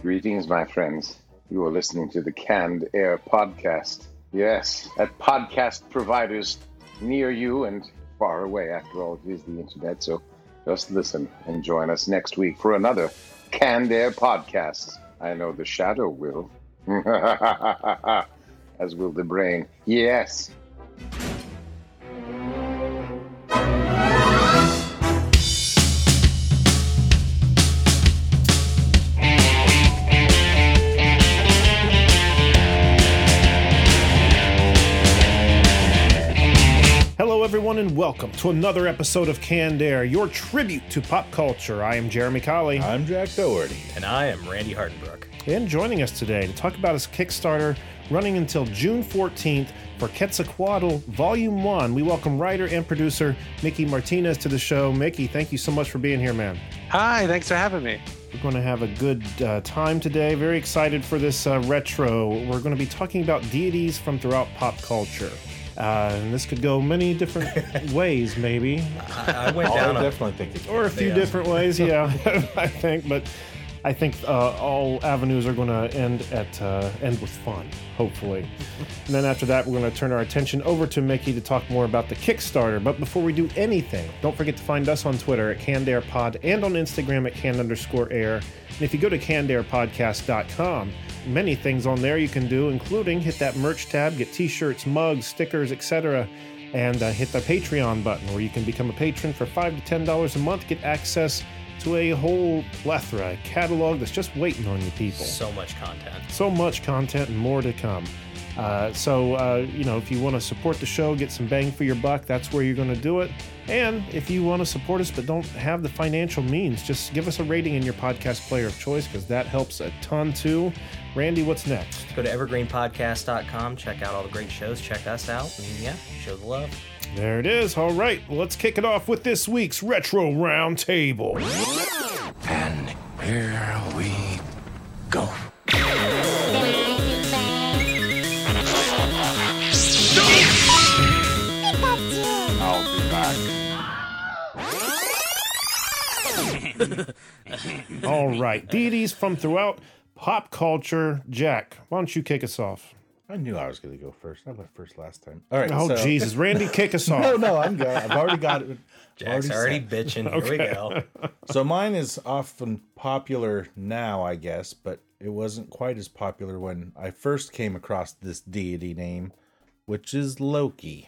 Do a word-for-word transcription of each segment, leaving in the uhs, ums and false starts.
Greetings, my friends. You are listening to the Canned Air Podcast. Yes, at podcast providers near you and far away. After all, it is the internet, so just listen and join us next week for another Canned Air Podcast. I know the shadow will. As will the brain. Yes. Hello, everyone, and welcome to another episode of Canned Air, your tribute to pop culture. I am Jeremy Colley. I'm Jack Doherty. And I am Randy Hardenbrook. And joining us today to talk about his Kickstarter running until June fourteenth for Quetzalcoatl Volume one, we welcome writer and producer Mickey Martinez to the show. Mickey, thank you so much for being here, man. Hi, thanks for having me. We're going to have a good uh, time today. Very excited for this uh, retro. We're going to be talking about deities from throughout pop culture. Uh, and this could go many different ways, maybe. I, I went Oh, down I a, definitely think it Or a few Yeah. different ways, yeah, I think. But I think uh, all avenues are going to end at uh, end with fun, hopefully. And then after that, we're going to turn our attention over to Mickey to talk more about the Kickstarter. But before we do anything, don't forget to find us on Twitter at CannedAirPod and on Instagram at canned underscore air. And if you go to canned air podcast dot com, many things on there you can do, including hit that merch tab, get t-shirts, mugs, stickers, et cetera, and uh, hit the Patreon button where you can become a patron for five to ten dollars a month, get access to a whole plethora, a catalog that's just waiting on you people. so much content. So much content and more to come. Uh, so, uh, you know, if you want to support the show, get some bang for your buck, that's where you're going to do it. And if you want to support us but don't have the financial means, just give us a rating in your podcast player of choice because that helps a ton too. Randy, what's next? Go to evergreen podcast dot com, check out all the great shows, check us out, and yeah, show the love. There it is. All right, well, let's kick it off with this week's Retro Roundtable. And here we go. I'll be back. All right, deities from throughout pop culture. Jack, why don't you kick us off? I knew I was going to go first. I went first last time. All right. Oh, so, Jesus. Randy, kick us off. No, no, I'm good. I've already got it. Jack's already, set. bitching. Here we go. So mine is often popular now, I guess, but it wasn't quite as popular when I first came across this deity name, which is Loki.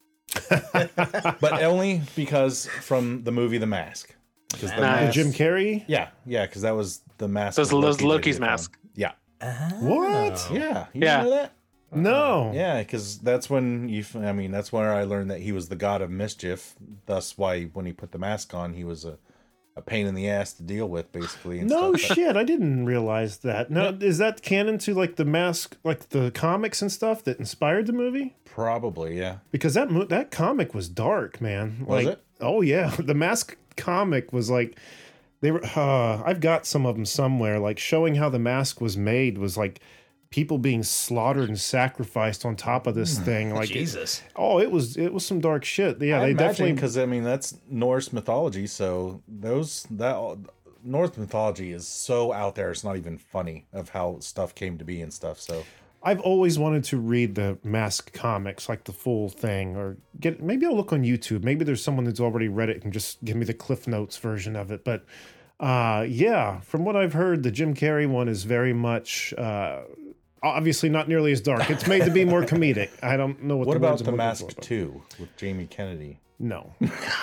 But only because from the movie The Mask. Because the Nice. mask, Jim Carrey? Yeah, yeah, because that was the mask. Those- of those Loki that Loki's he found. mask. Yeah, What? yeah, you Yeah. didn't know that? No. Yeah, because that's when you. f- I mean, that's where I learned that he was the god of mischief. Thus, why when he put the mask on, he was a, a pain in the ass to deal with, basically. And No stuff. shit, I didn't realize that. No, is that canon to like the Mask, like the comics and stuff that inspired the movie? Probably, yeah. Because that mo- that comic was dark, man. Was Like, it? Oh yeah, the Mask comic was like they were. Uh, I've got some of them somewhere, like showing how the mask was made was like people being slaughtered and sacrificed on top of this thing. Like, Jesus. oh, it was it was some dark shit. Yeah, I they imagine definitely. because I mean that's Norse mythology, so those that Norse mythology is so out there. It's not even funny of how stuff came to be and stuff. So I've always wanted to read the Mask comics, like the full thing, or get maybe I'll look on YouTube. Maybe there's someone that's already read it and just give me the Cliff Notes version of it. But uh, yeah, from what I've heard, the Jim Carrey one is very much uh, obviously not nearly as dark. It's made to be more comedic. I don't know what. what the about words I'm the looking Mask for, but- Two with Jamie Kennedy? No,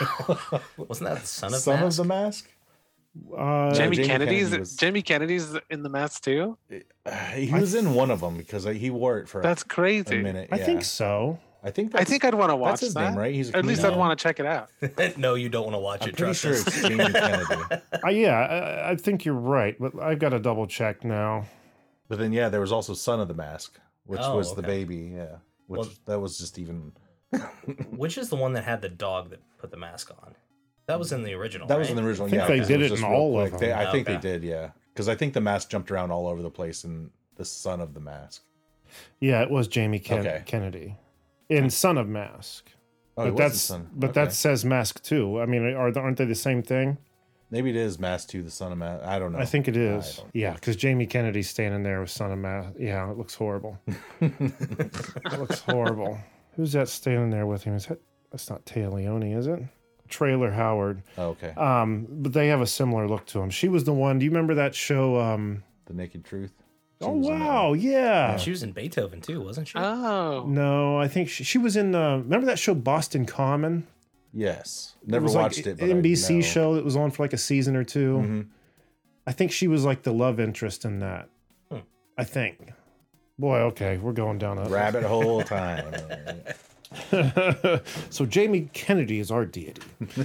Wasn't that the son of Son Mask? of the Mask. uh, Jamie, Jamie Kennedy's Kennedy was- Jamie Kennedy's in the mask too. Uh, he was in one of them because he wore it for That's a crazy. minute. I yeah. think so. I think. I That's, think I'd want to watch that's his that. name, right? He's a Or at least I'd comedian. want to check it out. No, you don't want to watch I'm it. pretty Trust sure us. it's Jamie Kennedy. Uh, yeah, I, I think you're right, but I've got to double check now. But then, yeah, there was also Son of the Mask, which Oh, was the okay. baby. Yeah, which Well- that was just even. Which is the one that had the dog that put the mask on? That was in the original. That was right? in the original. I think yeah, they because did was it just in real all of quick. They, them. I think Okay. they did, yeah. Because I think the mask jumped around all over the place in the Son of the Mask. Yeah, it was Jamie Ken- Okay. Kennedy in Son of Mask. Oh, he but was the that's son. but Okay. that says Mask too. I mean, are aren't they the same thing? Maybe it is Mass two, the Son of Mass. I don't know. I think it is. I don't- Yeah, because Jamie Kennedy's standing there with Son of Mass. Yeah, it looks horrible. It looks horrible. Who's that standing there with him? Is that that's not Taya Leone, is it? Trailer Howard. Oh, okay. Um, but they have a similar look to him. She was the one. Do you remember that show? Um, The Naked Truth. She oh was in that wow, one. yeah. She was in Beethoven too, wasn't she? Oh. No, I think she, she was in. Uh, remember that show Boston Common? Yes. It Never was watched like it. But N B C I know. show that was on for like a season or two. Mhm. I think she was like the love interest in that. Hmm. I think. Boy, okay, we're going down a Rabbit hole time. So Jamie Kennedy is our deity.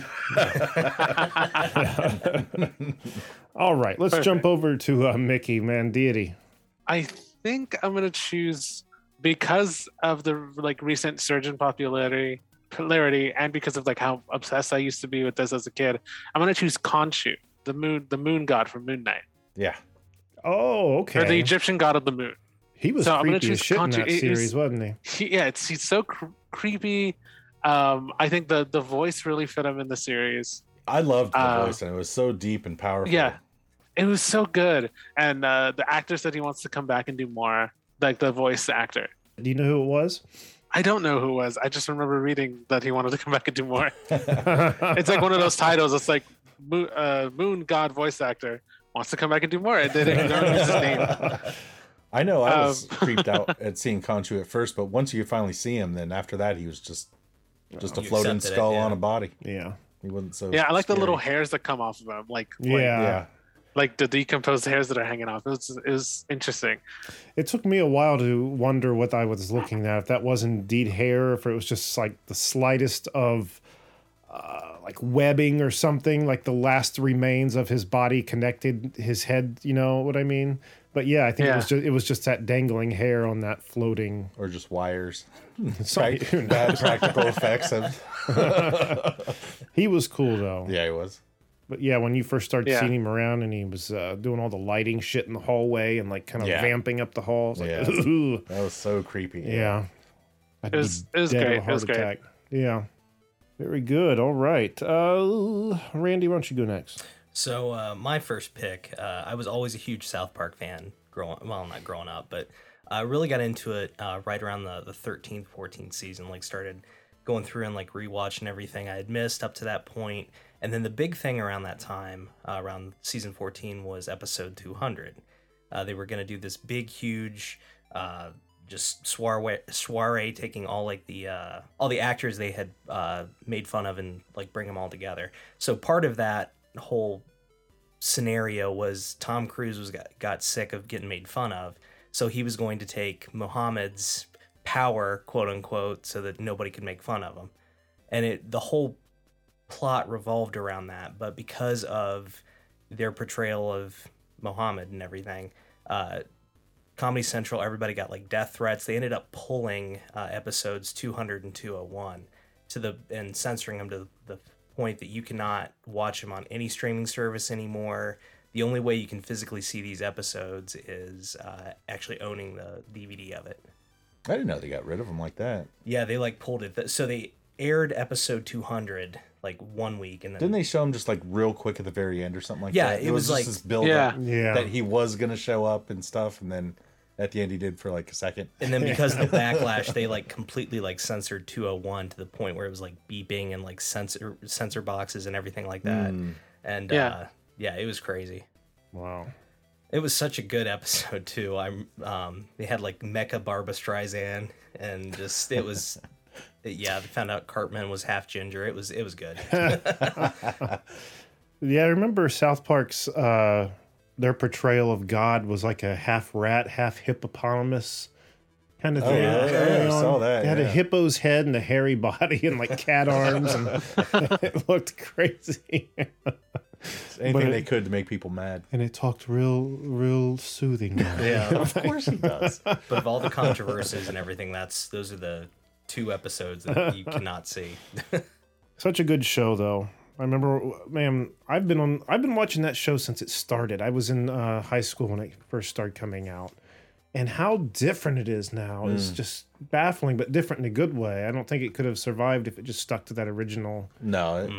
All right, let's Perfect. jump over to uh, Mickey, man, deity. I think I'm gonna choose because of the like recent surge in popularity, popularity, and because of like how obsessed I used to be with this as a kid. I'm gonna choose Khonshu, the moon, the moon god from Moon Knight, Yeah. Oh, okay. or the Egyptian god of the moon. he was so I'm gonna creepy as choose shit in Khonshu. that It- it was- series, wasn't he? He, yeah, it's he's so cr- creepy. Um, I think the the voice really fit him in the series. I loved the Uh, voice, and it was so deep and powerful. Yeah, it was so good, and uh, the actor said he wants to come back and do more, like the voice actor. Do you know who it was? I don't know who it was. I just remember reading that he wanted to come back and do more. It's like one of those titles. It's like moon, uh, moon god voice actor wants to come back and do more, and they didn't they don't use his name. I know. I was Um, creeped out at seeing Khonshu at first, but once you finally see him, then after that, he was just just a You floating accepted it, skull yeah. on a body. Yeah. He wasn't so. Yeah, I like the scary. little hairs that come off of him, like like, Yeah. Yeah. like the decomposed hairs that are hanging off. It was, it was interesting. It took me a while to wonder what I was looking at, if that was indeed hair, if it was just like the slightest of uh, like webbing or something, like the last remains of his body connected his head, you know what I mean? But yeah, I think it Yeah. was just it was just that dangling hair on that floating. Or just wires. Sorry, Prac- Bad practical effects. Of... he was cool though. Yeah, he was. But yeah, when you first started Yeah. seeing him around and he was uh, doing all the lighting shit in the hallway and like kind of Yeah. vamping up the hall, it's like, Yeah. "Ugh." That was so creepy. Yeah. I'd It was- be it was dead of great. a It was heart great. attack. Yeah. Very good. All right. Uh, Randy, why don't you go next? So uh, my first pick, uh, I was always a huge South Park fan. Growing, well, not growing up, but I really got into it uh, right around the the thirteenth, fourteenth season. Like started going through and like rewatching everything I had missed up to that point. And then the big thing around that time, uh, around season fourteen, was episode two hundred. Uh, they were going to do this big, huge, uh, just soiree, soiree, taking all like the uh, all the actors they had uh, made fun of and like bring them all together. So part of that whole scenario was Tom Cruise was got, got sick of getting made fun of, so he was going to take Muhammad's power, quote unquote, so that nobody could make fun of him. And it the whole plot revolved around that, but because of their portrayal of Muhammad and everything, uh, Comedy Central, everybody got like death threats. They ended up pulling uh, episodes two hundred and two oh one to the and censoring them to the point that you cannot watch them on any streaming service anymore. The only way you can physically see these episodes is uh, actually owning the D V D of it. I didn't know they got rid of him like that. Yeah, they like pulled it. So they aired episode two hundred like one week, and then Didn't they show him just like real quick at the very end or something like Yeah, that? it was just like- this build Yeah. up Yeah. that he was gonna show up and stuff, and then at the end he did for like a second. And then because of the backlash, they like completely like censored two oh one to the point where it was like beeping and like censor censor boxes and everything like that. And Yeah. uh, yeah, it was crazy. Wow. It was such a good episode too. I'm um, they had like Mecha Barbra Streisand and just it was. Yeah, they found out Cartman was half ginger. It was it was good. Yeah, I remember South Park's uh, their portrayal of God was like a half rat, half hippopotamus kind of Oh, thing. yeah, carrying yeah, I on. saw that, It had a yeah. hippo's head and a hairy body and like cat arms, and it looked crazy. Anything But it- they could to make people mad. And it talked real, real soothing. Yeah, Of course he does. but of all the controversies and everything, that's those are the two episodes that you cannot see. Such a good show, though. I remember, man. I've been on. I've been watching that show since it started. I was in uh, high school when it first started coming out, and how different it is now is just baffling, but different in a good way. I don't think it could have survived if it just stuck to that original. No, it,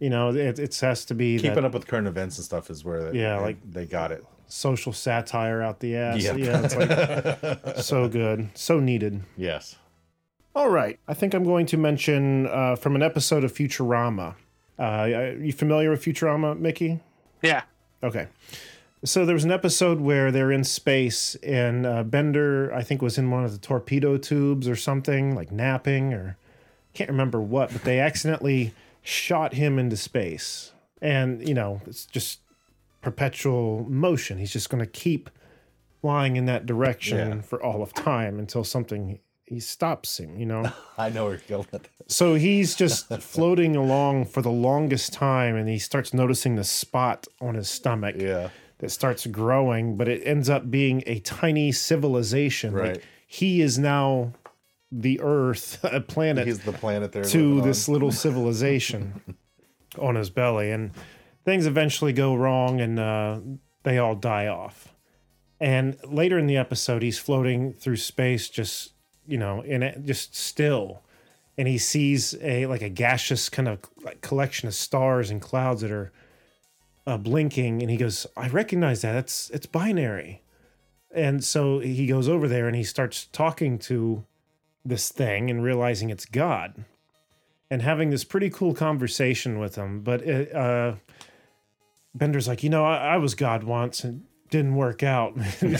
You know, it, it has to be Keeping that up with current events and stuff is where they, Yeah, they, like- they got it. social satire out the ass. Yep. Yeah, it's like so good, so needed. Yes. All right, I think I'm going to mention uh, from an episode of Futurama. Uh, are you familiar with Futurama, Mickey? Yeah. Okay. So there was an episode where they're in space and uh, Bender, I think, was in one of the torpedo tubes or something, like napping or can't remember what, but they accidentally shot him into space. And, you know, it's just perpetual motion. He's just going to keep flying in that direction Yeah. for all of time until something he stops him, you know? I know where you're going with that. So he's just floating along for the longest time and he starts noticing the spot on his stomach Yeah. that starts growing, but it ends up being a tiny civilization. Right. Like he is now the Earth, a planet, He's the planet there. to living this on. little civilization on his belly. And things eventually go wrong and uh, they all die off. And later in the episode, he's floating through space, just, you know, in it, just still. And he sees a like a gaseous kind of like collection of stars and clouds that are uh, blinking. And he goes, I recognize that. It's, it's binary. And so he goes over there and he starts talking to this thing and realizing it's God and having this pretty cool conversation with him. But it, uh, Bender's like, you know, I, I was God once and didn't work out.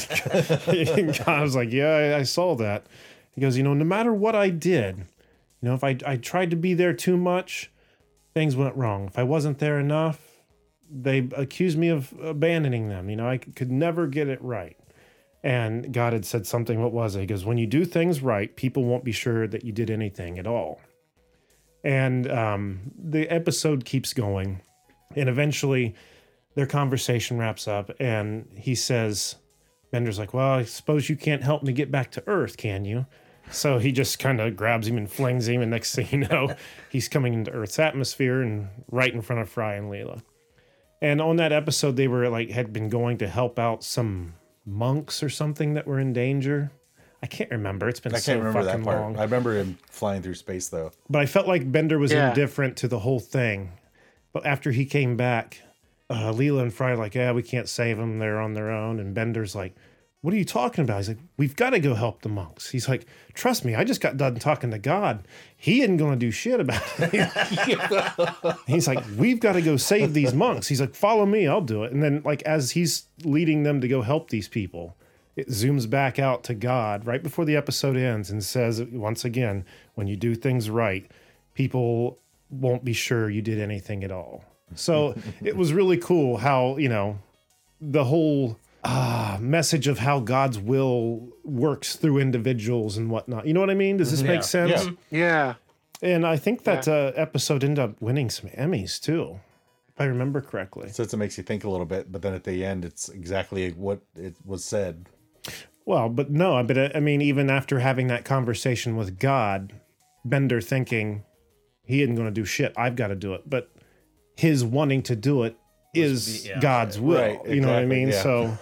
And God was like, yeah, I, I saw that. He goes, you know, no matter what I did, you know, if I, I tried to be there too much, things went wrong. If I wasn't there enough, they accused me of abandoning them. You know, I could never get it right. And God had said something, what was it? He goes, when you do things right, people won't be sure that you did anything at all. And um, the episode keeps going. And eventually their conversation wraps up. And he says, Bender's like, well, I suppose you can't help me get back to Earth, can you? So he just kind of grabs him and flings him. And next thing you know, he's coming into Earth's atmosphere and right in front of Fry and Leela. And on that episode, they were like, had been going to help out some monks or something that were in danger. I can't remember. It's been I so can't remember that fucking part. long. I remember him flying through space, though. But I felt like Bender was Yeah. indifferent to the whole thing. But after he came back, uh, Leela and Fry are like, yeah, we can't save them. They're on their own. And Bender's like, what are you talking about? He's like, we've got to go help the monks. He's like, trust me, I just got done talking to God. He isn't going to do shit about it. He's like, we've got to go save these monks. He's like, follow me, I'll do it. And then, like, as he's leading them to go help these people, it zooms back out to God right before the episode ends and says, once again, when you do things right, people won't be sure you did anything at all. So it was really cool how, you know, the whole uh, message of how God's will works through individuals and whatnot. You know what I mean? Does this Yeah. make sense? Yeah. Yeah. And I think that uh, episode ended up winning some Emmys too, if I remember correctly. So it makes you think a little bit, but then at the end, it's exactly what it was said. Well, but no, but uh, I mean, even after having that conversation with God, Bender thinking he isn't going to do shit, I've got to do it. But his wanting to do it is be- yeah, God's will. Right, You know what I exactly, mean? yeah. So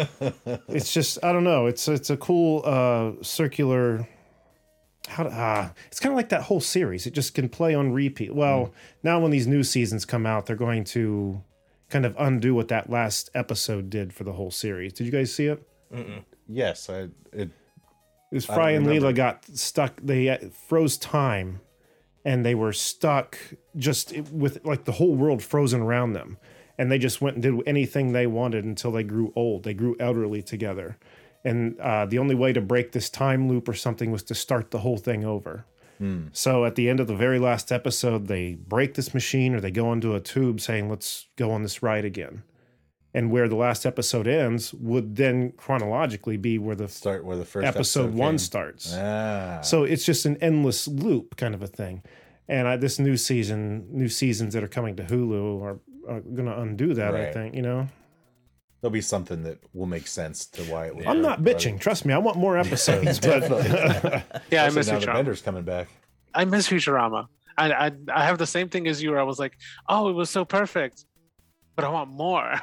it's just, I don't know. It's it's a cool uh, circular. How to, ah, it's kind of like that whole series. It just can play on repeat. Well, Mm. now when these new seasons come out, they're going to kind of undo what that last episode did for the whole series. Did you guys see it? Yes, I, it It was I Fry and remember. Leela got stuck. They uh, froze time, and they were stuck just with like the whole world frozen around them. And they just went and did anything they wanted until they grew old. They grew elderly together. And uh, the only way to break this time loop or something was to start the whole thing over. So at the end of the very last episode, they break this machine or they go into a tube saying, let's go on this ride again. And where the last episode ends would then chronologically be where the start where the first episode, episode one came. starts. Ah, So it's just an endless loop kind of a thing. And I, this new season, new seasons that are coming to Hulu are, are going to undo that, I Right. think, you know? there'll be something that will make sense to why it was. I'm not bitching. Trust me, I want more episodes. but Yeah, I Especially miss now that Futurama. Bender's coming back. I miss Futurama. I, I I have the same thing as you where I was like, oh, it was so perfect. But I want more.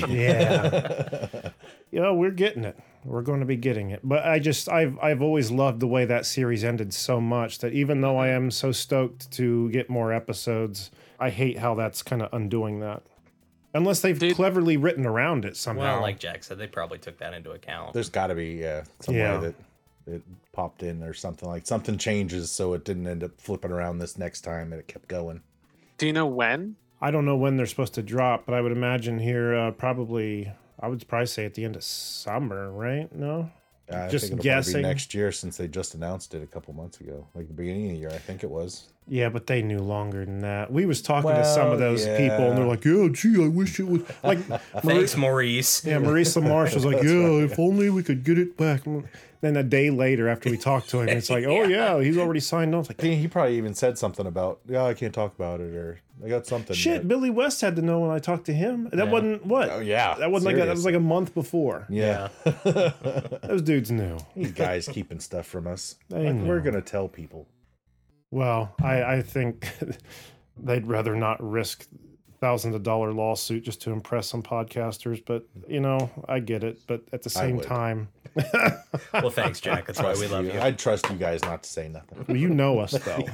yeah. You know, we're getting it. We're going to be getting it. But I just, I've, I've always loved the way that series ended so much that even though I am so stoked to get more episodes, I hate how that's kind of undoing that. Unless they've Dude. cleverly written around it somehow. Well, like Jack said, they probably took that into account. There's got to be yeah, some Yeah. way that it popped in or something like something changes so it didn't end up flipping around this next time and it kept going. Do you know when? I don't know when they're supposed to drop, but I would imagine here uh, probably, I would probably say at the end of summer, right? No? Uh, I Just think it'll guessing. probably be next year since they just announced it a couple months ago, like the beginning of the year, I think it was. Yeah, but they knew longer than that. We was talking to Well, some of those yeah. people, and they're like, "Yeah, gee, I wish it was like." Thanks, Maurice. Yeah, Maurice LaMarche was like, "Yeah, if only we could get it back." Then a day later, after we talked to him, it's like, "Oh yeah, he's already signed on." It's like, He, he probably even said something about, yeah, I can't talk about it, or I got something. shit, that- Billy West had to know when I talked to him. That Yeah. wasn't what? Oh, yeah, that wasn't like a, that was serious. like a month before. yeah. Those dudes knew. These guys keeping stuff from us. They Like, we're know. going to tell people. Well, I, I think they'd rather not risk thousands of dollar lawsuit just to impress some podcasters. But you know, I get it. But at the I same would. time, Well, thanks, Jack. That's why we Trust love you. you. I'd trust you guys not to say nothing. well, you know us though.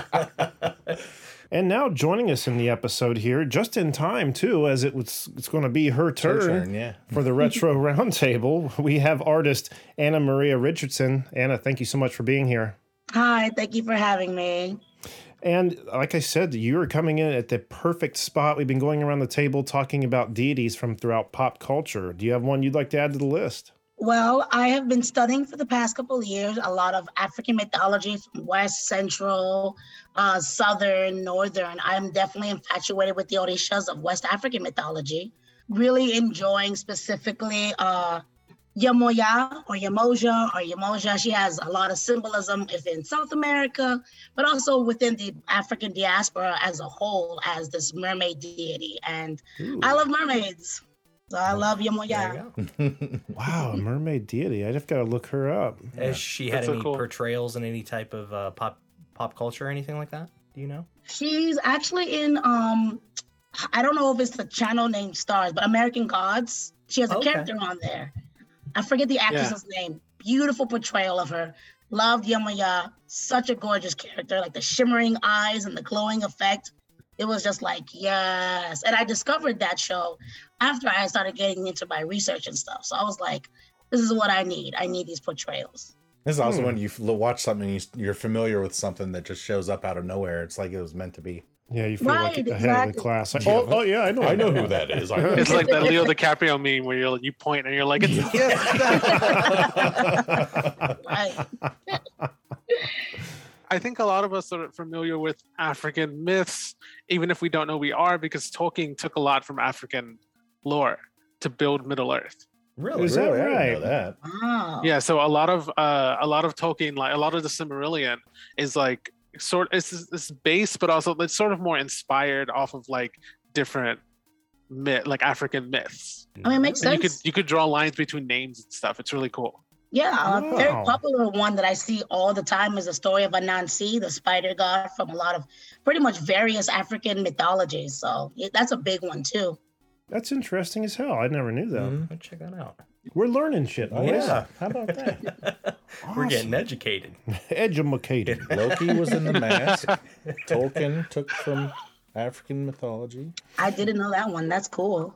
And now joining us in the episode here, just in time too, as it was, it's going to be her turn, turn, yeah. for the Retro Roundtable. We have artist Anna Maria Richardson. Anna, thank you so much for being here. Hi, thank you for having me. And like I said, you're coming in at the perfect spot. We've been going around the table talking about deities from throughout pop culture. Do you have one you'd like to add to the list? Well, I have been studying for the past couple of years a lot of African mythology from West, Central, uh, Southern, Northern. I'm definitely infatuated with the Orishas of West African mythology. Really enjoying specifically uh, Yamoya or Yamoja or Yamoja. She has a lot of symbolism if in South America, but also within the African diaspora as a whole as this mermaid deity. And I love mermaids. So I love Yamoya. There you go. Wow, a mermaid deity. I've got to look her up. Has she had That's so any cool. portrayals in any type of uh, pop pop culture or anything like that? Do you know? She's actually in um I don't know if it's the channel named Stars, but American Gods. She has a Okay. character on there. I forget the actress's name. Beautiful portrayal of her. Loved Yamaya. Such a gorgeous character, like the shimmering eyes and the glowing effect. It was just like, yes. And I discovered that show after I started getting into my research and stuff. So I was like, this is what I need. I need these portrayals. This is also Hmm. when you f- watch something and you, you're familiar with something that just shows up out of nowhere. It's like it was meant to be. Yeah, you feel Right, like ahead of the exactly. class. Oh, oh, yeah, I know. I know who that is. I know. It's like that Leo DiCaprio meme where you you point and you're like, it's Right. I think a lot of us are familiar with African myths, even if we don't know we are, because Tolkien took a lot from African lore to build Middle Earth. Really? Is that Really? I didn't right? know that. Wow. Yeah, so a lot of uh, a lot of Tolkien, like a lot of the Silmarillion, is like sort it's it's based, but also it's sort of more inspired off of like different myth, like African myths. I mean, it makes And you sense. could you could draw lines between names and stuff. It's really cool. Yeah, a very Wow. popular one that I see all the time is the story of Anansi, the spider god from a lot of pretty much various African mythologies. So yeah, that's a big one too. That's interesting as hell. I never knew that. Mhm. Go check that out. We're learning shit. boys. Yeah. How about that? We're getting educated. Educated. Loki was in the mask. Tolkien took from African mythology. I didn't know that one. That's cool.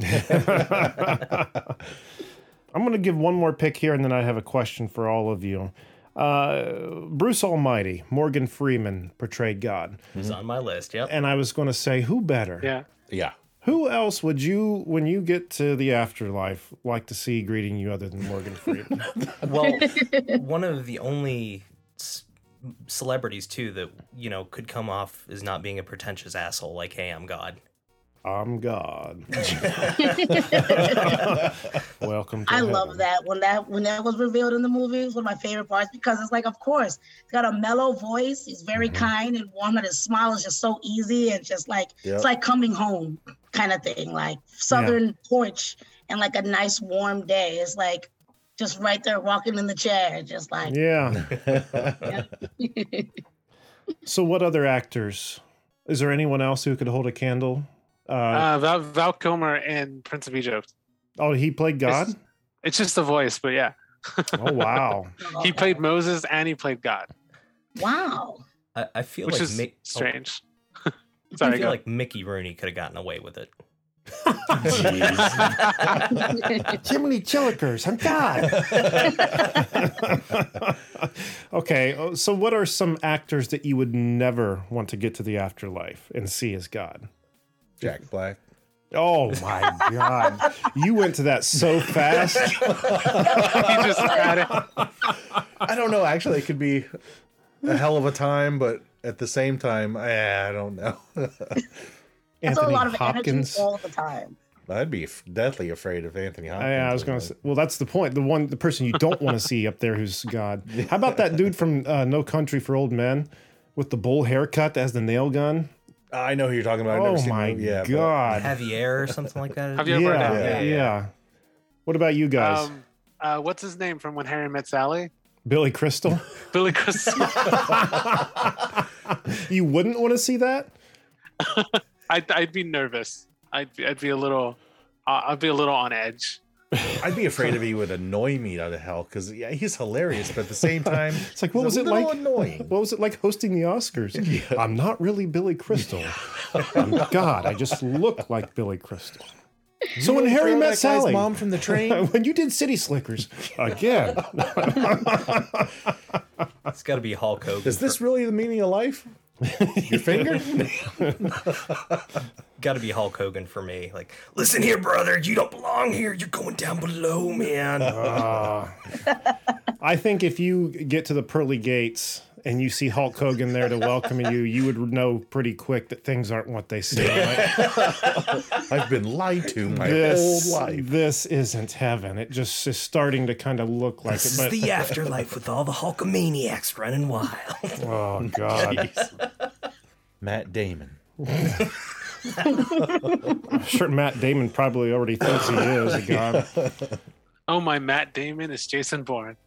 I'm going to give one more pick here, and then I have a question for all of you. Uh, Bruce Almighty, Morgan Freeman portrayed God. It's on my list. Yep. And I was going to say, who better? Yeah. Yeah. Who else would you, when you get to the afterlife, like to see greeting you other than Morgan Freeman? Well, one of the only c- celebrities too that you know could come off as not being a pretentious asshole, like, "Hey, I'm God." I'm God. Welcome to I heaven. love that when that when that was revealed in the movie. It was one of my favorite parts because it's like, of course, he's got a mellow voice. He's very kind and warm, and his smile is just so easy and just like Yep. it's like coming home kind of thing, like southern porch and like a nice warm day. It's like just right there walking in the chair, just like Yeah. So what other actors? Is there anyone else who could hold a candle? Uh, Uh, Val, Val Kilmer in Prince of Egypt. oh, he played God? It's, it's just a voice, but yeah, Oh, wow. he played Moses and he played God, wow. I, I feel which like is ma- strange. I Sorry, feel go. like Mickey Rooney could have gotten away with it. Jiminy Chillikers, I'm God. Okay, oh, so what are some actors that you would never want to get to the afterlife and see as God? Jack Black. Oh my God. You went to that so fast. You just had it. I don't know. Actually, it could be a hell of a time, but at the same time, I, I don't know. That's a Anthony lot of Hopkins. energy all the time. I'd be f- deathly afraid of Anthony Hopkins. I, I was going to say, well, that's the point. The one, the person you don't want to see up there who's God. How about that dude from uh, No Country for Old Men with the bull haircut that has the nail gun? I know who you're talking about. I've never Oh seen the my movie. Yeah, but- God. Javier or something like that. Javier Yeah, Bardem. yeah, Yeah, yeah. What about you guys? Um, uh, what's his name from When Harry Met Sally? Billy Crystal? Billy Crystal. You wouldn't want to see that? I'd, I'd be nervous. I'd be, I'd be a little, uh, I'd be a little on edge. I'd be afraid if he would annoy me out of hell because yeah, he's hilarious, but at the same time, It's like, what was he's a it like? little annoying. What was it like hosting the Oscars? I'm not really Billy Crystal. I'm God, I just look like Billy Crystal. So when Harry Throw met that guy's Sally, mom from the train. when you did City Slickers again, It's got to be Hulk Hogan. Is this really the meaning of life? Your finger? Got to be Hulk Hogan for me. Like, listen here, brother. You don't belong here. You're going down below, man. Uh, I think if you get to the pearly gates and you see Hulk Hogan there to welcome you, you would know pretty quick that things aren't what they seem. Right? I've been lied to my This, whole life. this isn't heaven. It just is starting to kind of look like This it. is But the afterlife with all the Hulkamaniacs running wild. oh God, Matt Damon. I'm sure Matt Damon probably already thinks he is a god. Oh, my Matt Damon is Jason Bourne.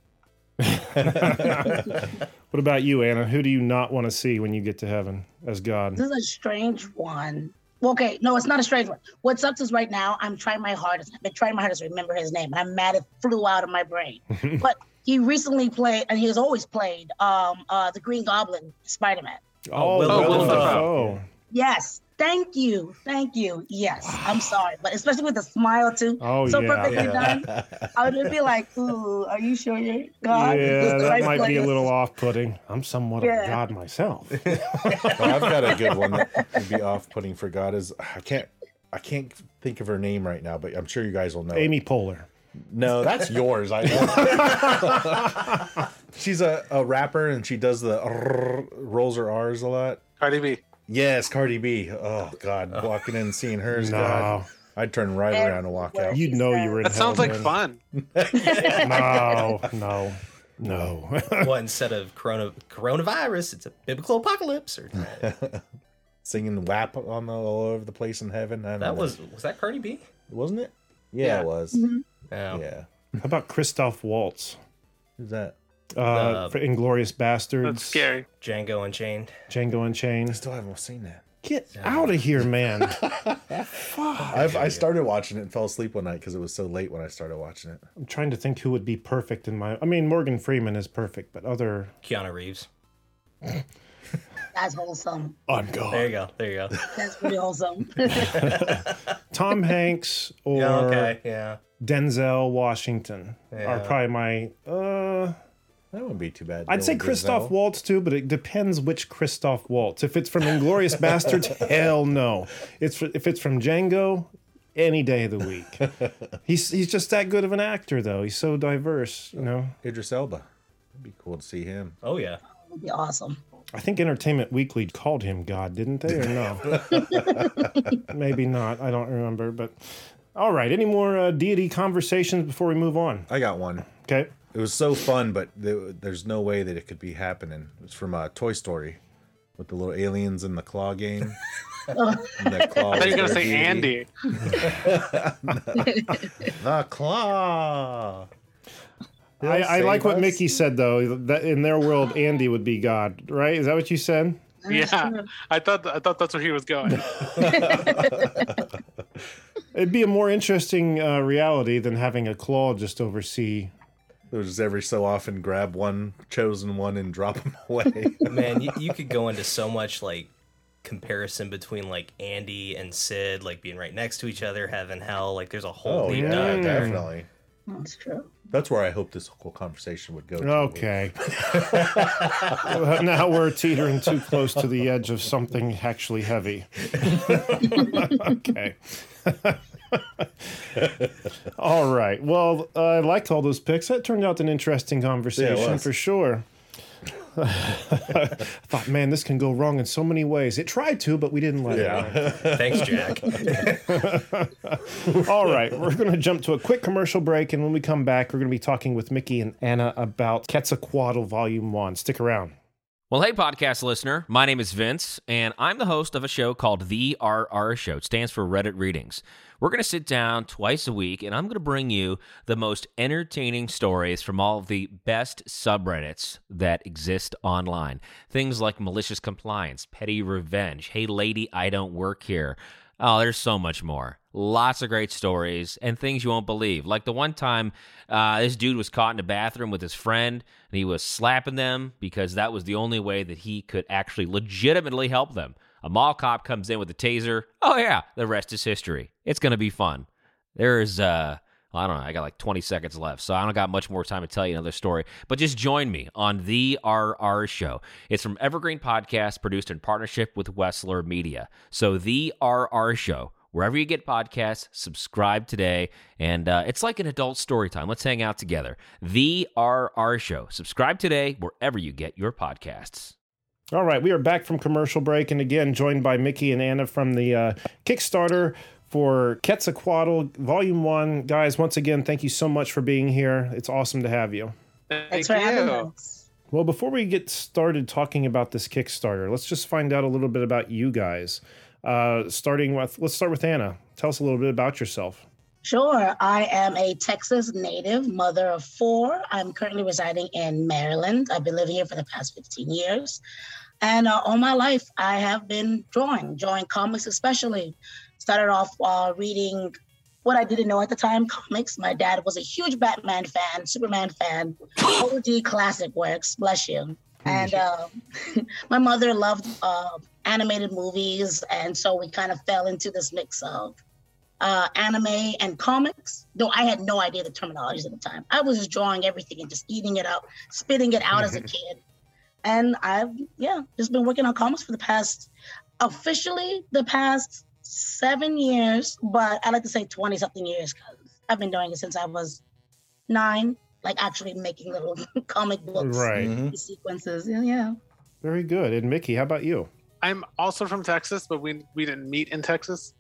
What about you, Anna? Who do you not want to see when you get to heaven as God? This is a strange one. Well, okay, no, it's not a strange one. What sucks is right now I'm trying my hardest. I've been trying my hardest to remember his name. I'm mad it flew out of my brain. But he recently played, and he has always played, um, uh, the Green Goblin, Spider-Man. Oh, Willem Willem Dafoe. Dafoe. Yes, thank you, thank you. Yes, I'm sorry, but especially with the smile too, Oh, so yeah. perfectly done. I would be like, "Ooh, are you sure you're God? Is Yeah, this the that right might be a place?" little off-putting. I'm somewhat of Yeah. a god myself. Well, I've got a good one that would be off-putting for God. Is I can't I can't think of her name right now, but I'm sure you guys will know. it. Amy Poehler. No, that's yours. I She's a, a rapper and she does the rrr, rolls her R's a lot. Cardi B. Yes, Cardi B. Oh God, walking in and seeing her is No. God. I'd turn right around and walk out. You'd know you were in That hell. sounds like then. fun. No, no, no. Well, instead of corona coronavirus, it's a biblical apocalypse. Or Singing W A P on the all over the place in heaven. I don't that know. was was that Cardi B? wasn't it? Yeah, Yeah. it was. Mhm. Yeah. Yeah. How about Christoph Waltz? Who's that? Uh, The- for Inglorious Bastards. That's scary. Django Unchained. Django Unchained. I still haven't seen that. Get out of here, man. I've, I started watching it and fell asleep one night because it was so late when I started watching it. I'm trying to think who would be perfect in my. I mean, Morgan Freeman is perfect, but other. Keanu Reeves. That's wholesome. I'm There God. you go. There you go. That's pretty wholesome. Tom Hanks or Yeah. Okay. Yeah. Denzel Washington are Yeah. probably my. Uh, That wouldn't be too bad. I'd say Dylan Christoph Denzel. Waltz too, but it depends which Christoph Waltz. If it's from Inglorious Bastards, hell no. It's fr- if it's from Django, any day of the week. He's he's just that good of an actor, though. He's so diverse, you know. Idris Elba. It'd be cool to see him. Oh yeah. It would be awesome. I think Entertainment Weekly called him God, didn't they, or no? Maybe not. I don't remember. But all right. Any more uh, deity conversations before we move on? I got one. Okay. It was so fun, but there, there's no way that it could be happening. It was from uh, Toy Story with the little aliens in the claw game. And the claw I thought you were was gonna their say deity. Andy. The claw. I, I like what Save us. Mickey said, though. That in their world, Andy would be God, right? Is that what you said? Yeah, I thought I thought that's where he was going. It'd be a more interesting uh, reality than having a claw just oversee. It was just every so often grab one chosen one and drop them away. Man, you, you could go into so much like comparison between like Andy and Sid, like being right next to each other, heaven, hell. Like there's a whole Oh deep yeah, dive there. definitely. That's true. That's where I hope this whole conversation would go. to. Okay. Well, now we're teetering too close to the edge of something actually heavy. Okay. All right. Well, uh, I liked all those picks. That turned out an interesting conversation Yeah, it was. for sure. I thought, man, this can go wrong in so many ways. It tried to, but we didn't let Yeah. Thanks, Jack. it. All right, we're going to jump to a quick commercial break, and when we come back, we're going to be talking with Mickey and Anna about Quetzalcoatl Volume one. Stick around. Well, hey, podcast listener. My name is Vince, and I'm the host of a show called The R R Show. It stands for Reddit Readings. We're going to sit down twice a week, and I'm going to bring you the most entertaining stories from all of the best subreddits that exist online. Things like malicious compliance, petty revenge, hey, lady, I don't work here. Oh, there's so much more. Lots of great stories and things you won't believe. Like the one time uh, this dude was caught in a bathroom with his friend, and he was slapping them because that was the only way that he could actually legitimately help them. A mall cop comes in with a taser. Oh, yeah, the rest is history. It's going to be fun. There's, uh, I don't know, I got like twenty seconds left, so I don't got much more time to tell you another story. But just join me on The R R Show. It's from Evergreen Podcast, produced in partnership with Wessler Media. So The R R Show, wherever you get podcasts, subscribe today. And uh, it's like an adult story time. Let's hang out together. The R R Show. Subscribe today wherever you get your podcasts. All right, we are back from commercial break, and again, joined by Mickey and Anna from the uh, Kickstarter for Quetzalcoatl Volume one. Guys, once again, thank you so much for being here. It's awesome to have you. Thank Thanks for having you. us. Well, before we get started talking about this Kickstarter, let's just find out a little bit about you guys. Uh, starting with, let's start with Anna. Tell us a little bit about yourself. Sure. I am a Texas native, mother of four. I'm currently residing in Maryland. I've been living here for the past fifteen years. And uh, all my life, I have been drawing, drawing comics especially. Started off uh, reading what I didn't know at the time, comics. My dad was a huge Batman fan, Superman fan, O G classic works, bless you. And uh, my mother loved uh, animated movies, and so we kind of fell into this mix of uh, anime and comics, though I had no idea the terminologies at the time. I was just drawing everything and just eating it up, spitting it out as a kid. And I've, yeah, just been working on comics for the past, officially the past seven years, but I like to say twenty something years because I've been doing it since I was nine, like actually making little comic books, Right. Mhm. sequences. Yeah, yeah. Very good. And Mickey, how about you? I'm also from Texas, but we we didn't meet in Texas.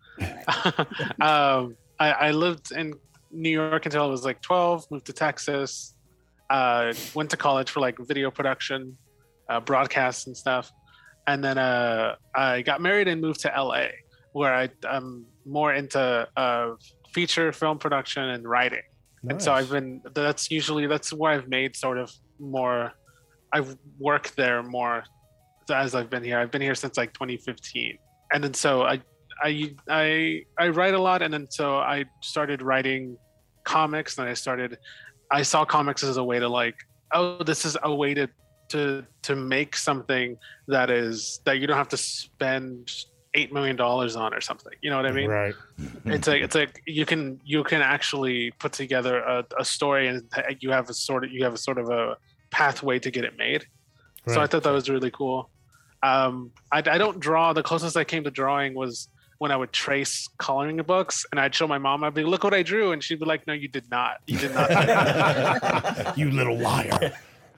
um, I, I lived in New York until I was like twelve, moved to Texas, uh, went to college for like video production, uh, broadcasts and stuff. And then uh, I got married and moved to L A, where I, I'm more into uh, feature film production and writing. And so Nice. I've been, that's usually, that's where I've made sort of more, I've worked there more as I've been here. I've been here since like twenty fifteen. And then so I, I, I, I write a lot. And then so I started writing comics, and I started, I saw comics as a way to like, oh, this is a way to, to, to make something that is, that you don't have to spend eight million dollars on or something. You know what I mean? Right. It's like it's like you can you can actually put together a, a story, and you have a sort of you have a sort of a pathway to get it made. So I Right. thought that was really cool. Um, I, I don't draw. The closest I came to drawing was when I would trace coloring books, and I'd show my mom. I'd be, look what I drew, and she'd be like, no, you did not. You did not. You little liar.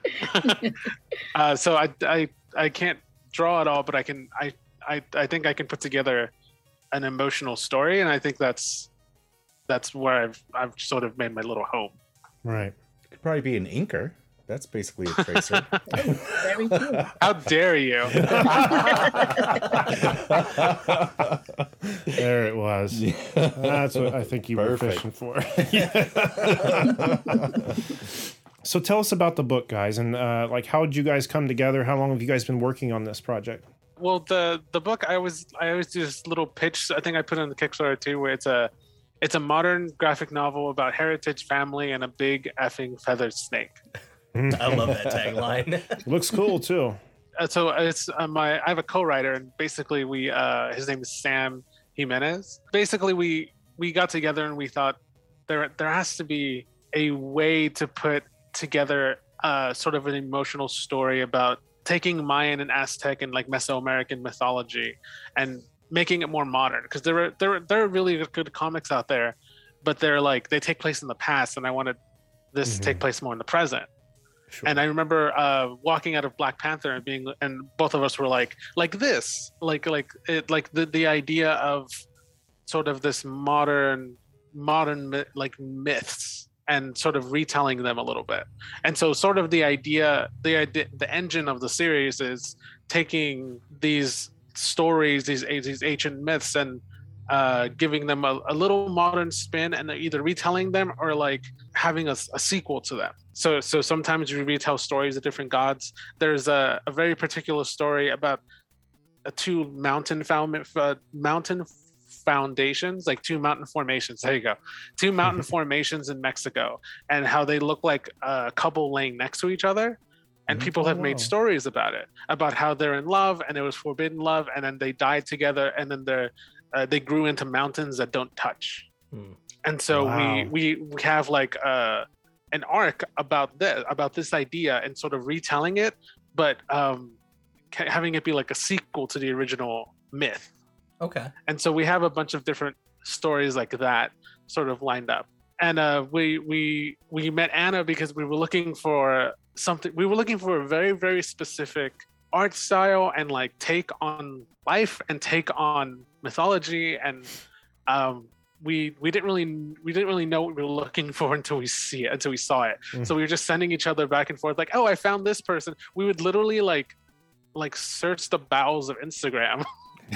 uh, so I, I I can't draw at all, but I can I, I I think I can put together an emotional story, and I think that's that's where I've I've sort of made my little home. Right. Could probably be an inker. That's basically a tracer. Very true. How dare you? There it was. That's what I think you Perfect. were fishing for. So tell us about the book, guys, and uh, like how did you guys come together? How long have you guys been working on this project? Well, the the book I always I always do this little pitch. I think I put it on the Kickstarter too, where it's a it's a modern graphic novel about heritage, family, and a big effing feathered snake. I love that tagline. Looks cool too. uh, so it's uh, my I have a co-writer, and basically we uh, his name is Sam Jimenez. Basically, we we got together and we thought there there has to be a way to put together uh, sort of an emotional story about taking Mayan and Aztec and like Mesoamerican mythology and making it more modern, because there are there are, there are really good comics out there, but they're like they take place in the past, and I wanted this mm-hmm. to take place more in the present. Sure. And I remember uh, walking out of Black Panther and being, and both of us were like, like this, like like it, like the the idea of sort of this modern modern like myths and sort of retelling them a little bit. And so sort of the idea, the idea, the engine of the series is taking these stories, these these ancient myths, and uh, giving them a, a little modern spin, and either retelling them or like having a, a sequel to them. So so sometimes you retell stories of different gods. There's a, a very particular story about a two mountain found, uh, mountain foundations, like two mountain formations. There you go. Two mountain formations in Mexico, and how they look like a couple laying next to each other. And people have made stories about it, about how they're in love and it was forbidden love, and then they died together, and then they're uh, they grew into mountains that don't touch. Hmm. And so wow. we, we we have like uh, an arc about this about this idea and sort of retelling it, but um, having it be like a sequel to the original myth. Okay. And so we have a bunch of different stories like that sort of lined up. And uh, we we we met Anna because we were looking for something. We were looking for a very very specific art style and like take on life and take on mythology, and um, we we didn't really we didn't really know what we were looking for until we see it until we saw it. Mm. So we were just sending each other back and forth like, oh, I found this person. We would literally like like search the bowels of Instagram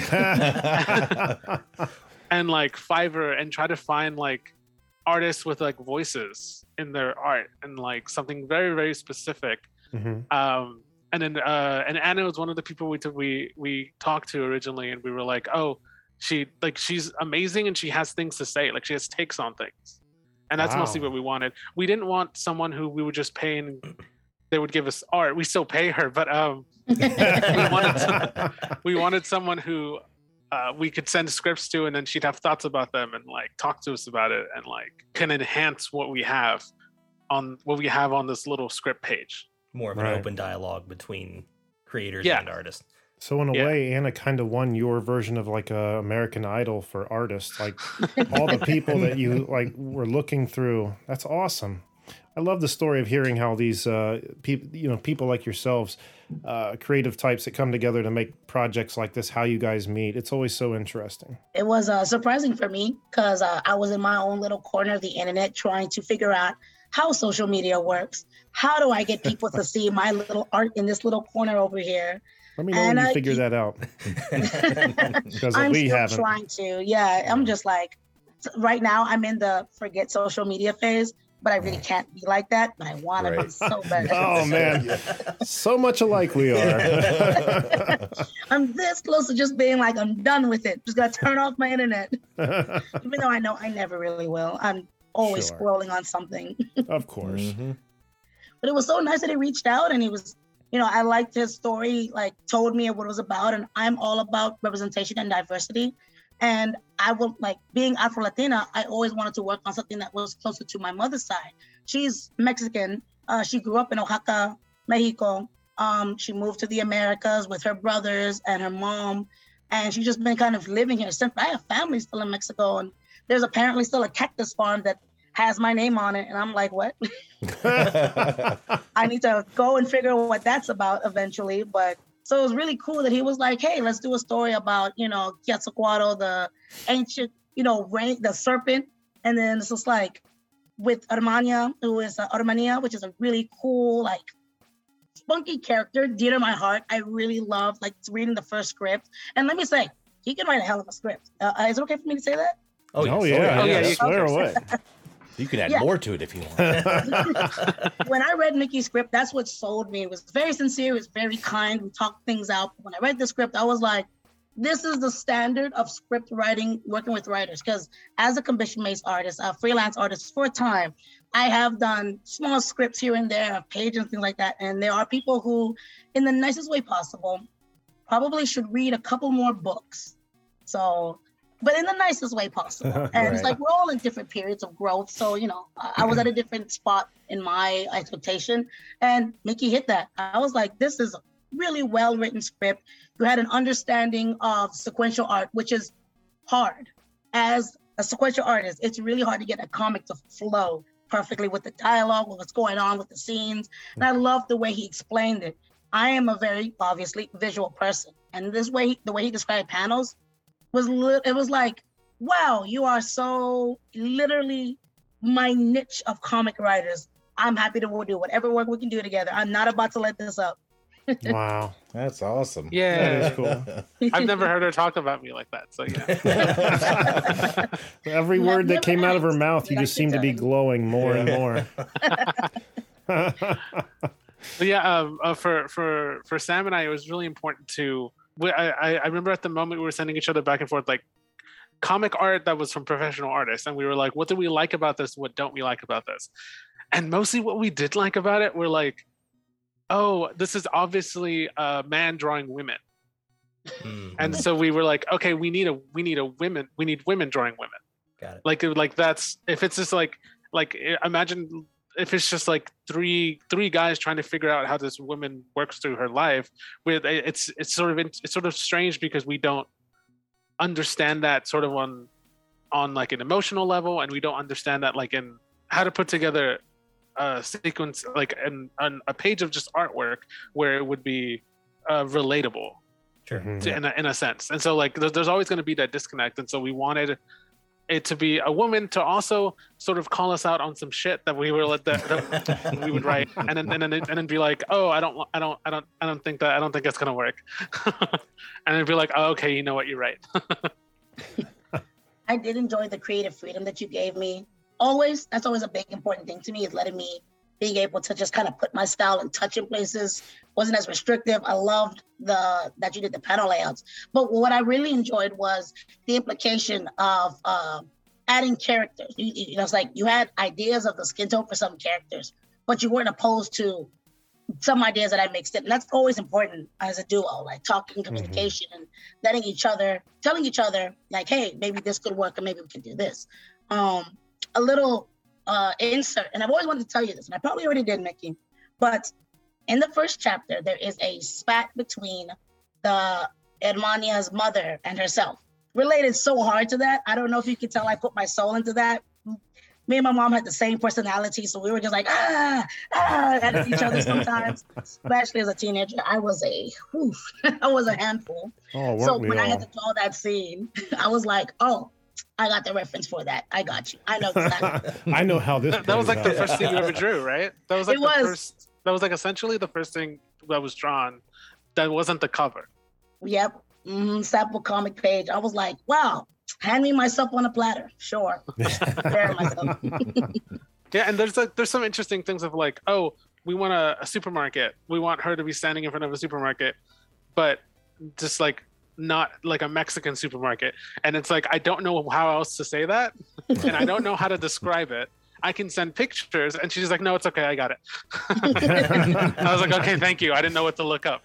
and like Fiverr and try to find like artists with like voices in their art and like something very very specific. Mm-hmm. um and then uh and Anna was one of the people we took we we talked to originally, and we were like, oh, she like she's amazing and she has things to say, like she has takes on things, and that's wow. mostly what we wanted. We didn't want someone who we would just pay and they would give us art. We still pay her, but um we wanted to, we wanted someone who Uh, we could send scripts to, and then she'd have thoughts about them and like talk to us about it and like can enhance what we have on what we have on this little script page. More of an right. open dialogue between creators yeah. and artists. So in a yeah. way, Anna kind of won your version of like a American Idol for artists, like all the people that you like were looking through. That's awesome. I love the story of hearing how these uh, people, you know, people like yourselves, uh, creative types that come together to make projects like this, how you guys meet. It's always so interesting. It was uh, surprising for me because uh, I was in my own little corner of the internet trying to figure out how social media works. How do I get people to see my little art in this little corner over here? Let me know and when you I, figure that out. Because I'm we still haven't. trying to. Yeah, I'm just like, right now I'm in the forget social media phase. But I really can't be like that. But I want right. to be so bad. Oh, man. So much alike we are. I'm this close to just being like, I'm done with it. Just got to turn off my internet. Even though I know I never really will. I'm always sure. scrolling on something. Of course. Mm-hmm. But it was so nice that he reached out, and he was, you know, I liked his story, like told me what it was about. And I'm all about representation and diversity. And I will, like, being Afro-Latina, I always wanted to work on something that was closer to my mother's side. She's Mexican. Uh, she grew up in Oaxaca, Mexico. Um, she moved to the Americas with her brothers and her mom. And she's just been kind of living here since. I have family still in Mexico. And there's apparently still a cactus farm that has my name on it. And I'm like, what? I need to go and figure out what that's about eventually. But so it was really cool that he was like, hey, let's do a story about, you know, Quetzalcoatl, the ancient, you know, rain, the serpent. And then it's just like with Armania, who is uh, Armania, which is a really cool, like, spunky character, dear to my heart. I really love, like, reading the first script. And let me say, he can write a hell of a script. Uh, is it okay for me to say that? Oh, yes. oh yeah. Oh, yeah. yeah. Swear away. You can add yeah. more to it if you want. When I read Mickey's script, that's what sold me. It was very sincere. It was very kind. We talked things out. When I read the script, I was like, this is the standard of script writing, working with writers. Because as a commission-based artist, a freelance artist for a time, I have done small scripts here and there, of pages and things like that. And there are people who, in the nicest way possible, probably should read a couple more books. So, but in the nicest way possible. And Right. it's like we're all in different periods of growth. So, you know, I I was at a different spot in my expectation. And Mickey hit that. I was like, this is a really well-written script. You had an understanding of sequential art, which is hard. As a sequential artist, it's really hard to get a comic to flow perfectly with the dialogue, with what's going on with the scenes. And I love the way he explained it. I am a very obviously visual person, and this way, the way he described panels was li- it was like, wow, you are so literally my niche of comic writers. I'm happy to do whatever work we can do together. I'm not about to let this up. Wow. That's awesome. Yeah. That is cool. I've never heard her talk about me like that. So yeah. Every You word have that never came out of her asked, mouth, you but I just seem to can be tell you. glowing more and more. But yeah, um, uh, for for for Sam and I, it was really important to. we- I I I remember at the moment we were sending each other back and forth like comic art that was from professional artists, and we were like, what do we like about this? What don't we like about this? And mostly what we did like about it, we're like, oh, this is obviously a man drawing women, Mm, and so we were like, okay, we need a we need a women we need women drawing women. got it. Like like that's if it's just like like i- imagine if it's just like three three guys trying to figure out how this woman works through her life, with it's it's sort of it's sort of strange because we don't understand that sort of on on like an emotional level, and we don't understand that like in how to put together a sequence like an, an a page of just artwork where it would be uh, relatable Sure. Mhm. to, in, a, in a sense. And so like there's, there's always going to be that disconnect, and so we wanted it to be a woman to also sort of call us out on some shit that we were let that, that we would write, and then and then and then be like, oh, I don't I don't I don't I don't think that I don't think that's gonna work, and then be like, oh, okay, you know what, you're right. I did enjoy the creative freedom that you gave me. Always, that's always a big important thing to me, is letting me being able to just kind of put my style and touch in places. Wasn't as restrictive. I loved the that you did the panel layouts. But what I really enjoyed was the implication of uh, adding characters. You, you know, it's like you had ideas of the skin tone for some characters, but you weren't opposed to some ideas that I mixed in. And that's always important as a duo, like talking, communication, and letting each other, telling each other, like, hey, maybe this could work, or maybe we can do this. Um, a little uh, insert, and I've always wanted to tell you this, and I probably already did, Mickey, but in the first chapter, there is a spat between the Hermania's mother and herself. Related so hard to that. I don't know if you can tell I put my soul into that. Me and my mom had the same personality, so we were just like, ah, ah, at each other sometimes, especially as a teenager. I was a, whew, I was a handful. Oh, weren't So we when I had all? to draw that scene, I was like, oh, I got the reference for that. I got you. I know exactly. I know how this. that, that was plays like the out. first thing you ever drew, right? That was like It the was. first. That was like essentially the first thing that was drawn. That wasn't the cover. Yep. Mm-hmm. Sample comic page. I was like, wow, hand me myself on a platter. Sure. Prepare myself. Yeah, and there's like there's some interesting things of like, oh, we want a, a supermarket. We want her to be standing in front of a supermarket, but just like not like a Mexican supermarket. And it's like I don't know how else to say that, and I don't know how to describe it. I can send pictures, and she's like, no, it's okay, I got it. I was like, okay, thank you. I didn't know what to look up.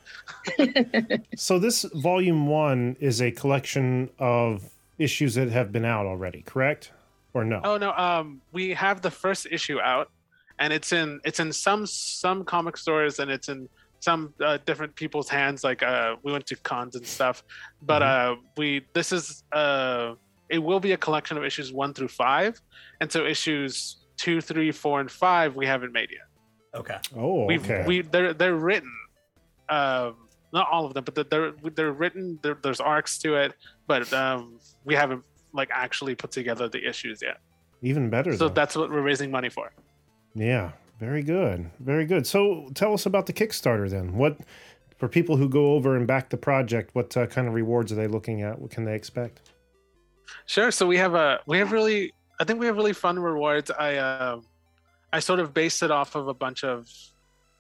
So this volume one is a collection of issues that have been out already, correct? Or no? Oh no, um, we have the first issue out, and it's in it's in some some comic stores, and it's in some uh, different people's hands. Like uh, we went to cons and stuff, but uh, we this is uh, it will be a collection of issues one through five, and so issues two, three, four, and five we haven't made yet. Okay. Oh, We've okay. we they're they're written, um, not all of them, but they're they're written. There, there's arcs to it, but um, we haven't like actually put together the issues yet. Even better. So though. that's what we're raising money for. Yeah, very good, very good. So tell us about the Kickstarter then. What for people who go over and back the project? What uh, kind of rewards are they looking at? What can they expect? Sure. So we have a we have really I think we have really fun rewards. I uh, I sort of based it off of a bunch of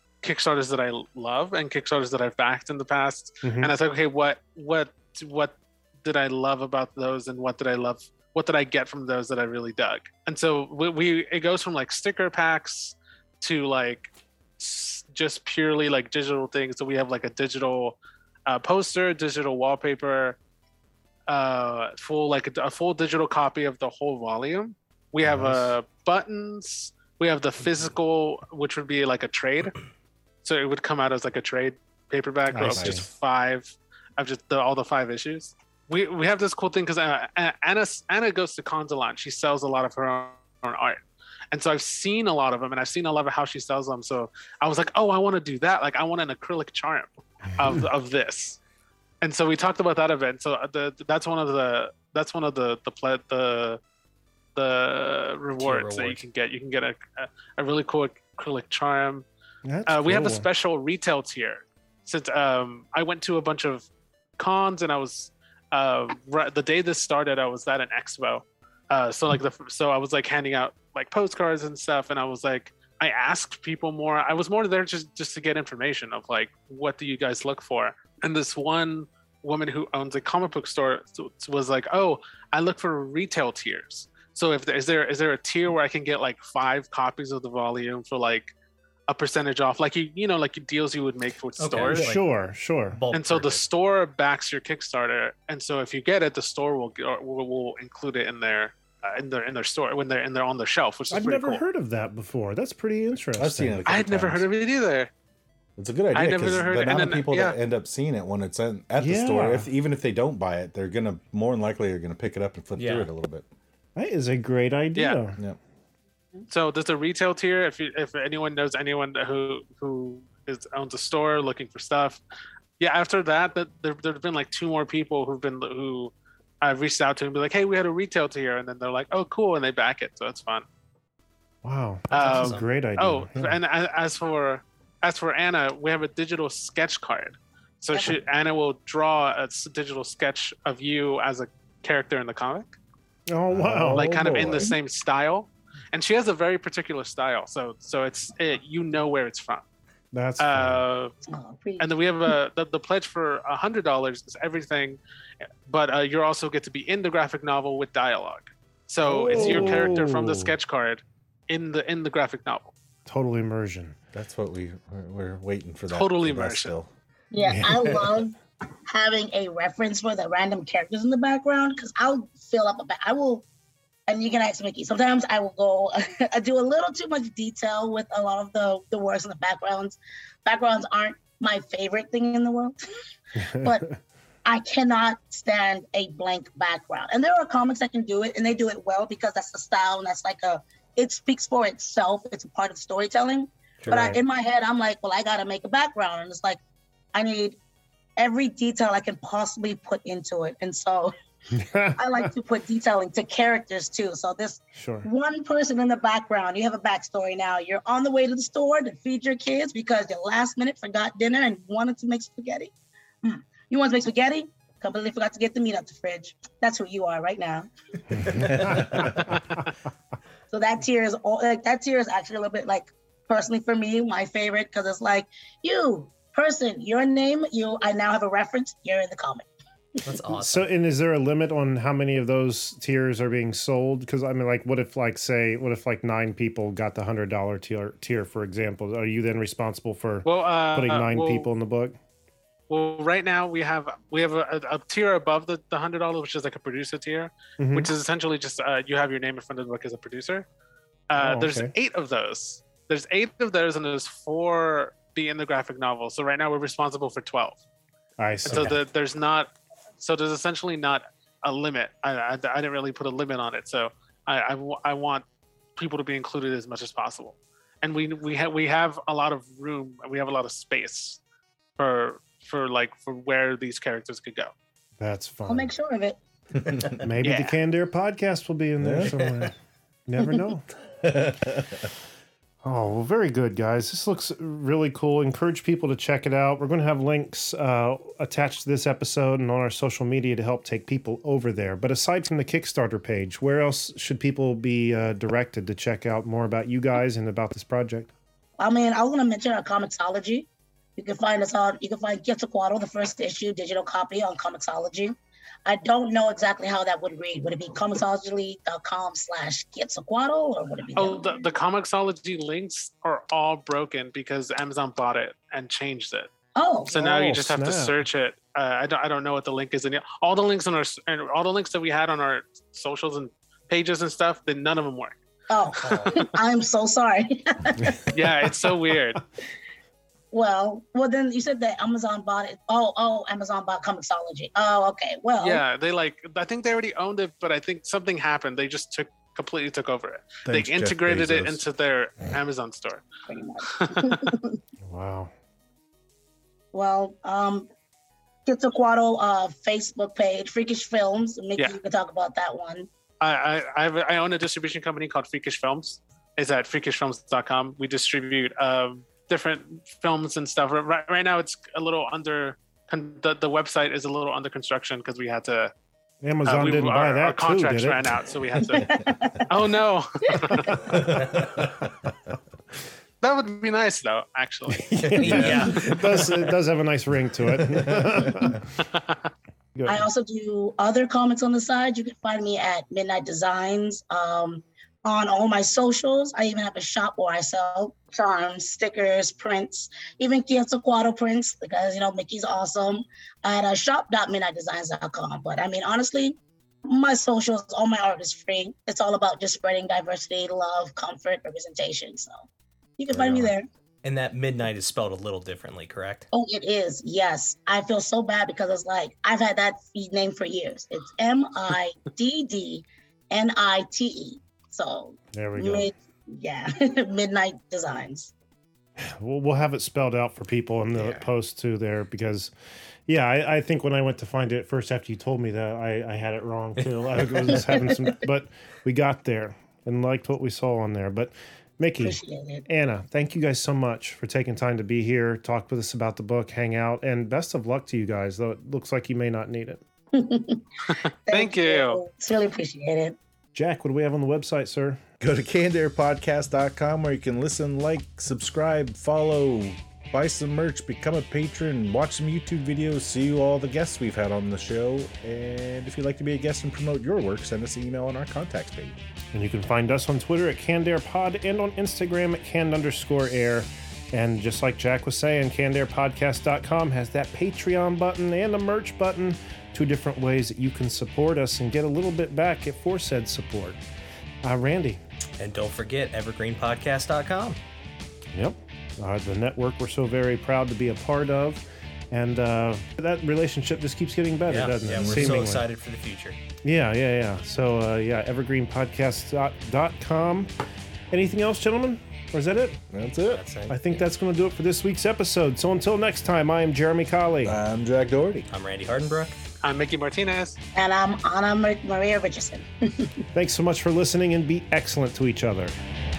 Kickstarters that I love and Kickstarters that I've backed in the past, Mhm. and I was like, okay, what what what did I love about those, and what did I love, what did I get from those that I really dug. And so we, we it goes from like sticker packs to like s- just purely like digital things. So we have like a digital uh, poster, digital wallpaper, uh, full like a, a full digital copy of the whole volume. We have Nice. uh, buttons. We have the physical, which would be like a trade. So it would come out as like a trade paperback I of see. just five, of just the, all the five issues. We we have this cool thing because uh, Anna Anna goes to cons a lot. She sells a lot of her own, own art, and so I've seen a lot of them, and I've seen a lot of how she sells them. So I was like, oh, I want to do that. Like I want an acrylic charm of of this. And so we talked about that event. So the that's one of the that's one of the the ple- the the rewards that you rewards. can get. You can get a a, a really cool acrylic charm. That's Uh, we have a cool. special retail tier. Since um, I went to a bunch of cons and I was uh, right, the day this started, I was at an expo. Uh, so like the so I was like handing out like postcards and stuff, and I was like I asked people more. I was more there just just to get information of like what do you guys look for. And this one woman who owns a comic book store was like, oh, I look for retail tiers. So if there, is there is there a tier where I can get like five copies of the volume for like a percentage off, like you you know like deals you would make for Okay. stores. Like- Sure, sure. Bulk And so the purchase. store backs your Kickstarter, and so if you get it, the store will will, will include it in their uh, in their in their store when they're in their on their shelf, which is I've pretty never cool. heard of that before. That's pretty interesting. I've seen it. A I had couple never times. heard of it either. It's a good idea I never because heard the it, and amount of then, people that yeah. end up seeing it when it's in, at the Yeah. store, if even if they don't buy it, they're gonna more than likely are gonna pick it up and flip Yeah. through it a little bit. That is a great idea. Yeah. So there's a retail tier. If you, if anyone knows anyone who who is owns a store looking for stuff, yeah. After that, that there there've been like two more people who've been who I've reached out to and be like, hey, we had a retail tier, and then they're like, oh, cool, and they back it, so it's fun. Wow, Um, that's a great idea. Oh, Yeah. and a- as for as for Anna, we have a digital sketch card. So she, Anna will draw a s- digital sketch of you as a character in the comic, oh wow, like kind of in boy. the same style. And she has a very particular style, so so it's it, you know where it's from. that's fun. Uh, Oh, pretty- and then we have a the, the pledge for a hundred dollars is everything, but uh, you also get to be in the graphic novel with dialogue. So it's your character from the Oh. sketch card in the in the graphic novel. Total immersion. That's what we we're, we're waiting for. That Totally for that immersion. still. Yeah, I love having a reference for the random characters in the background because I'll fill up a ba- I will, and you can ask Mickey. Sometimes I will go, I do a little too much detail with a lot of the the words in the backgrounds. Backgrounds aren't my favorite thing in the world, but I cannot stand a blank background. And there are comics that can do it, and they do it well because that's the style, and that's like a, it speaks for itself. It's a part of storytelling. But I, in my head, I'm like, well, I got to make a background. And it's like, I need every detail I can possibly put into it. And so I like to put detailing to characters too. So this Sure. one person in the background, you have a backstory now. You're on the way to the store to feed your kids because you last minute forgot dinner and wanted to make spaghetti. Mm. You want to make spaghetti? Completely forgot to get the meat out the fridge. That's who you are right now. So that tier is all, like that tier is actually a little bit like personally for me my favorite because it's like you person, your name, you. I now have a reference. You're in the comic. That's awesome. So, and is there a limit on how many of those tiers are being sold? Because I mean, like, what if, like, say, what if like nine people got the hundred dollar tier, tier, for example? Are you then responsible for Well, uh, putting nine well, people in the book? Well, right now we have we have a, a, a tier above the, the hundred dollars, which is like a producer tier, Mhm. which is essentially just uh, you have your name in front of the book as a producer. Uh, Oh, there's okay. eight of those. There's eight of those, and there's four be in the graphic novel. So right now we're responsible for twelve. I And see. so the, there's not, so there's essentially not a limit. I, I, I didn't really put a limit on it. So I, I, wa- I want people to be included as much as possible. And we we have we have a lot of room. We have a lot of space for for like for where these characters could go. That's fun. I'll make sure of it. Maybe Yeah. the Canned Air podcast will be in there Yeah. somewhere. Never know. Oh, well, very good, guys. This looks really cool. Encourage people to check it out. We're going to have links uh, attached to this episode and on our social media to help take people over there. But aside from the Kickstarter page, where else should people be uh, directed to check out more about you guys and about this project? I mean, I want to mention our Comixology. You can find us on, you can find Quetzalcoatl, the first issue, digital copy on Comixology. I don't know exactly how that would read. Would it be comixology.com slash Quetzalcoatl, or would it be? Oh, the, the Comixology links are all broken because Amazon bought it and changed it. Oh, so now oh, you just have to snap. search it. Uh, I don't I don't know what the link is, and all the links on our and all the links that we had on our socials and pages and stuff, then none of them work. Oh, I'm so sorry. Yeah, it's so weird. Well, well, then you said that Amazon bought it. Oh, oh, Amazon bought Comixology. Oh, okay. Well, Yeah, they like I think they already owned it, but I think something happened. They just took completely took over it. Thanks, they Jeff integrated it Bezos. into their Amazon store. pretty much. Wow. Well, um, Quetzalcoatl uh, Facebook page, Freakish Films. Mickey, Yeah. you can talk about that one. I I I, have a, I own a distribution company called Freakish Films. It's at freakish films dot com. We distribute um, different films and stuff. Right, right now, it's a little under. Con- the, the website is a little under construction because we had to. Amazon uh, we, didn't our, buy that Our contracts too, did ran it? out, so we had to. Oh no. That would be nice, though. Actually. Yeah. It does. It does have a nice ring to it. Good. I also do other comics on the side. You can find me at Midnight Designs um, on all my socials. I even have a shop where I sell charms, stickers, prints, even Quetzalcoatl prints because, you know, Mickey's awesome at uh, shop dot midnight designs dot com. But I mean, honestly, my socials, all my art is free. It's all about just spreading diversity, love, comfort, representation. So you can find me there. And that midnight is spelled a little differently, correct? Oh, it is. Yes. I feel so bad because it's like, I've had that name for years. It's M I D D N I T E. So, There we go. mid, yeah, Midnight Designs. We'll, we'll have it spelled out for people in the Yeah. post too there because, yeah, I, I think when I went to find it first after you told me that, I, I had it wrong too. I was having some, but we got there and liked what we saw on there. But Mickey, Appreciate it. Anna, thank you guys so much for taking time to be here, talk with us about the book, hang out, and best of luck to you guys, though it looks like you may not need it. Thank, Thank you. It's really appreciated. Jack, what do we have on the website, sir? Go to canned air podcast dot com where you can listen, like, subscribe, follow, buy some merch, become a patron, watch some YouTube videos, see all the guests we've had on the show. And if you'd like to be a guest and promote your work, send us an email on our contacts page. And you can find us on Twitter at CannedAirPod and on Instagram at canned underscore air. And just like Jack was saying, canned air podcast dot com has that Patreon button and a merch button. Two different ways that you can support us and get a little bit back for said support. Uh, Randy. And don't forget evergreen podcast dot com. Yep. Uh, the network we're so very proud to be a part of. And uh, that relationship just keeps getting better, Yeah, doesn't yeah, it? we're so Seemingly. excited for the future. Yeah, yeah, yeah. So, uh, yeah, evergreen podcast dot com. Anything else, gentlemen? Or is that it? That's it. That's it. I think that's going to do it for this week's episode. So until next time, I am Jeremy Colley. I'm Jack Doherty. I'm Randy Hardenbrook. I'm Mickey Martinez. And I'm Anna Mar- Maria Richardson. Thanks so much for listening and be excellent to each other.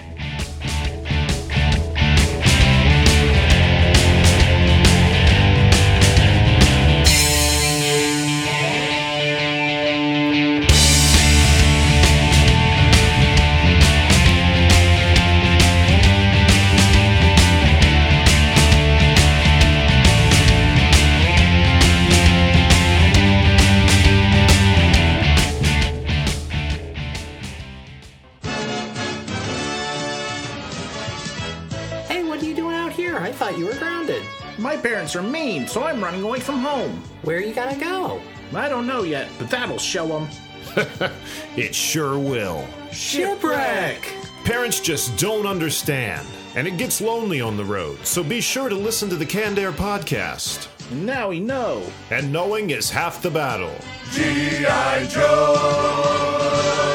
Hey, what are you doing out here? I thought you were grounded. My parents are mean, so I'm running away from home. Where you gotta go? I don't know yet, but that'll show them. It sure will. Shipwreck! Parents just don't understand, and it gets lonely on the road, so be sure to listen to the Canned Air podcast. Now we know. And knowing is half the battle. G I. Joe!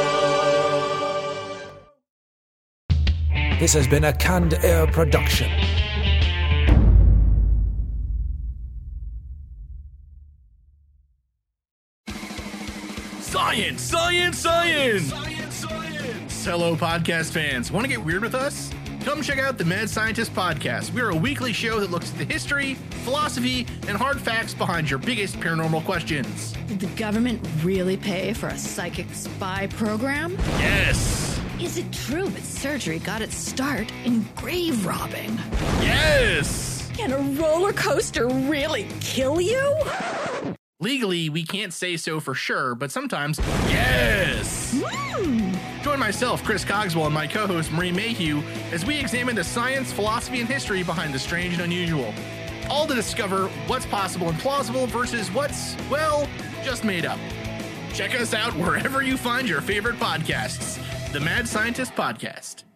This has been a Canned Air production. Science, science, science! Science, science! Hello, podcast fans. Want to get weird with us? Come check out the Mad Scientist Podcast. We're a weekly show that looks at the history, philosophy, and hard facts behind your biggest paranormal questions. Did the government really pay for a psychic spy program? Yes! Is it true that surgery got its start in grave robbing? Yes! Can a roller coaster really kill you? Legally, we can't say so for sure, but sometimes, yes! Woo! Join myself, Chris Cogswell, and my co-host, Marie Mayhew, as we examine the science, philosophy, and history behind the strange and unusual. All to discover what's possible and plausible versus what's, well, just made up. Check us out wherever you find your favorite podcasts. The Mad Scientist Podcast.